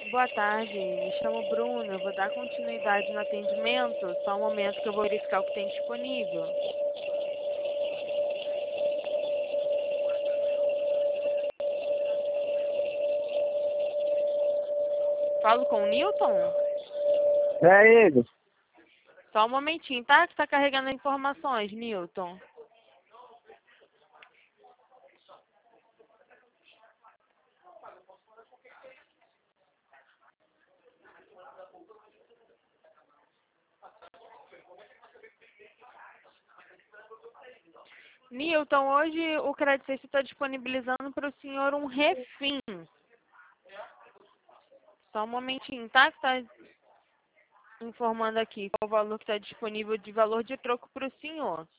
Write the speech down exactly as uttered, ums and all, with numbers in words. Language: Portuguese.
Boa tarde, me chamo Bruno, eu vou dar continuidade no atendimento, só um momento que eu vou verificar o que tem disponível. Falo com o Newton? É ele. Só um momentinho, tá? Que tá carregando informações, Newton. Newton, hoje o Credit Suisse está disponibilizando para o senhor um refim. Só um momentinho, tá? Que tá informando aqui qual o valor que está disponível de valor de troco para o senhor.